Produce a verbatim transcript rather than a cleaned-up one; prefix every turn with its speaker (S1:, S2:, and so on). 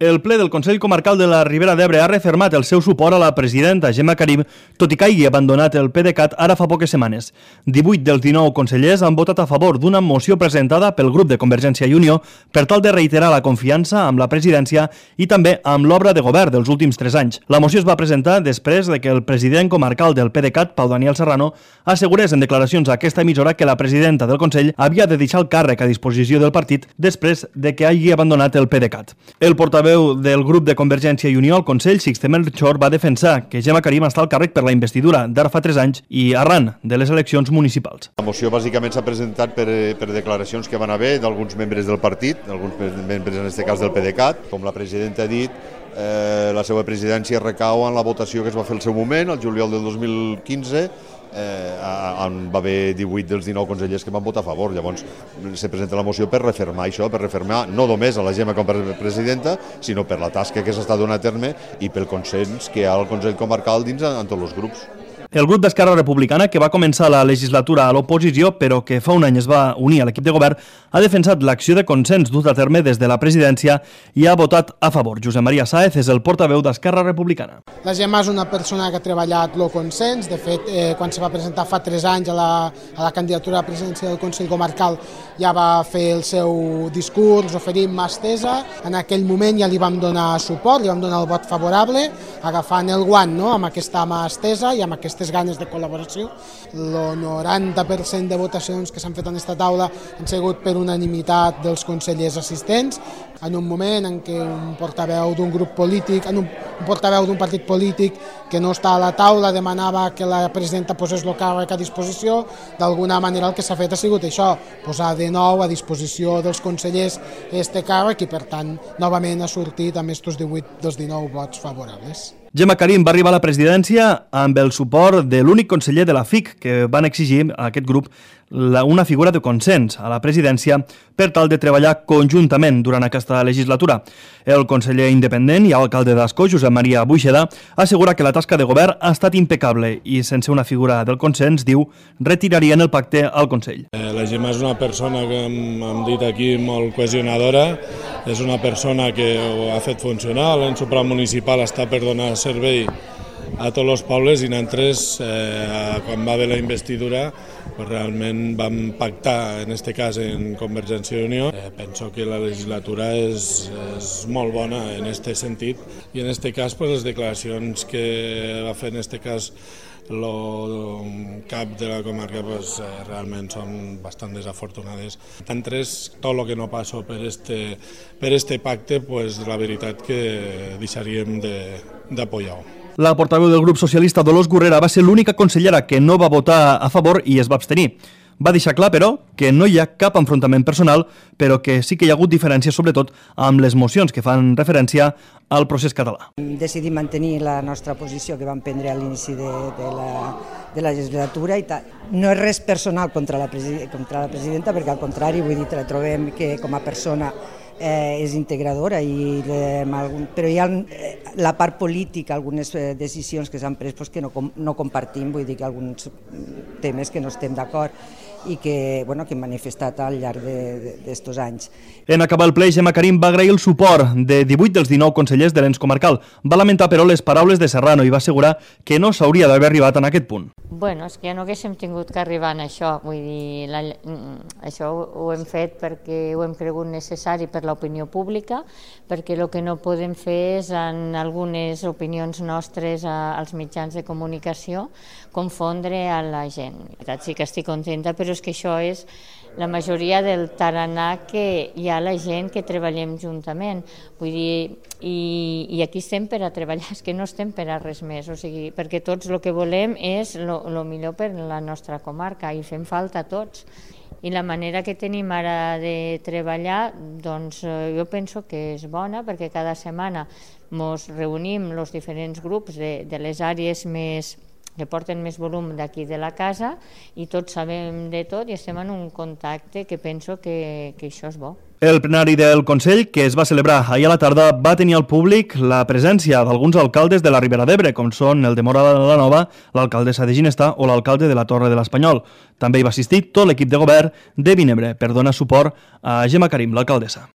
S1: El ple del Consell Comarcal de la Ribera d'Ebre ha refermat el seu suport a la presidenta Gemma Karim, tot i que hagi abandonat el PDeCAT ara fa poques setmanes. divuit dels dinou consellers han votat a favor d'una moció presentada pel grup de Convergència i Unió per tal de reiterar la confiança amb la presidència i també amb l'obra de govern dels últims tres anys. La moció es va presentar després de que el president comarcal del PDeCAT, Pau Daniel Serrano, assegurés en declaracions a aquesta emissora que la presidenta del Consell havia de deixar el càrrec a disposició del partit després de que hagi abandonat el PDeCAT. El portaveu del grup de Convergència i Unió al Consell, Sixte Melchor, va defensar que Gemma Karim està al càrrec per la investidura d'ara fa tres anys i arran de les eleccions municipals.
S2: La moció bàsicament s'ha presentat per, per declaracions que van haver d'alguns membres del partit, d'alguns membres en aquest cas del PDeCAT. Com la presidenta ha dit, eh, la seva presidència recau en la votació que es va fer al seu moment, el juliol del dos mil quinze, Eh, va haver divuit dels dinou consellers que van votar a favor. Llavors se presenta la moció per refermar això, per refermar no només a la Gemma com a presidenta, sinó per la tasca que s'està donant a terme i pel consens que hi ha al Consell Comarcal dins en tots els grups.
S1: El grup d'Esquerra Republicana, que va començar la legislatura a l'oposició, però que fa un any es va unir a l'equip de govern, ha defensat l'acció de consens dut a terme des de la presidència i ha votat a favor. Josep Maria Sáez és el portaveu d'Esquerra Republicana.
S3: La Gemma és una persona que ha treballat el consens. De fet, eh, quan se va presentar fa tres anys a la, a la candidatura a la presidència del Consell Comarcal, ja va fer el seu discurs oferint mà estesa. En aquell moment ja li vam donar suport, li vam donar el vot favorable, agafant el guant, no?, amb aquesta mà estesa i amb aquesta ganes de col·laboració. El noranta per cent de votacions que s'han fet en aquesta taula han sigut per unanimitat dels consellers assistents, en un moment en què un portaveu d'un grup polític, en un, un portaveu d'un partit polític que no està a la taula demanava que la presidenta posés el càrrec a disposició. D'alguna manera el que s'ha fet ha sigut això, posar de nou a disposició dels consellers este càrrec i per tant novament ha sortit amb estos divuit dels dinou vots favorables.
S1: Gemma Karim va arribar a la presidència amb el suport de l'únic conseller de la F I C que van exigir a aquest grup una figura de consens a la presidència per tal de treballar conjuntament durant aquesta legislatura. El conseller independent i alcalde d'Ascó, Josep Maria Buixeda, assegura que la tasca de govern ha estat impecable i sense una figura del consens, diu, retirarien el pacte al Consell.
S4: La Gemma és una persona que hem dit aquí molt cohesionadora, és una persona que ho ha fet funcionar, l'ens supramunicipal està per donar servei a tots els pobles i nosaltres, eh, quan va haver la investidura, pues realment vam pactar, en aquest cas en Convergència i Unió. Eh, penso que la legislatura és, és molt bona en aquest sentit i en aquest cas pues, les declaracions que va fer en aquest cas el cap de la comarca pues, eh, realment són bastant desafortunades. Nosaltres, tot el que no passo per este, per este pacte, pues, la veritat que deixaríem d'apoyar-ho.
S1: La portaveu del grup socialista Dolors Gurrera va ser l'única consellera que no va votar a favor i es va abstenir. Va deixar clar, però, que no hi ha cap enfrontament personal, però que sí que hi ha hagut diferències, sobretot amb les mocions que fan referència al procés català.
S5: Decidim mantenir la nostra posició que vam prendre a l'inici de, de, la, de la legislatura i tal. No és res personal contra la, contra la presidenta, perquè al contrari, vull dir, la trobem que com a persona Eh, és integradora, i, eh, però hi ha la part política, algunes eh, decisions que s'han pres pues, que no, no compartim, vull dir que alguns temes que no estem d'acord i que, bueno, que hem manifestat al llarg d'estos anys.
S1: En acabar el ple, Gemma Karim va agrair el suport de divuit dels dinou consellers de l'ens comarcal. Va lamentar, però, les paraules de Serrano i va assegurar que no s'hauria d'haver arribat en aquest punt.
S6: Bueno, és que ja no haguéssim tingut que arribar a això, vull dir, la, això ho hem fet perquè ho hem cregut necessari per l'opinió pública, perquè el que no podem fer és, en algunes opinions nostres als mitjans de comunicació, confondre a la gent. Sí que estic contenta, però és que això és la majoria del tarannà que hi ha la gent que treballem juntament. Vull dir, i, i aquí estem per a treballar, és que no estem per a res més, o sigui, perquè tots el que volem és el millor per la nostra comarca i fem falta a tots. I la manera que tenim ara de treballar, doncs jo penso que és bona, perquè cada setmana ens reunim els diferents grups de, de les àrees més que porten més volum d'aquí de la casa i tots sabem de tot i estem en un contacte que penso que, que això és bo.
S1: El plenari del Consell, que es va celebrar ahir a la tarda, va tenir al públic la presència d'alguns alcaldes de la Ribera d'Ebre, com són el de Móra de la Nova, l'alcaldessa de Ginestà o l'alcalde de la Torre de l'Espanyol. També hi va assistir tot l'equip de govern de Vinebre per donar suport a Gemma Karim, l'alcaldessa.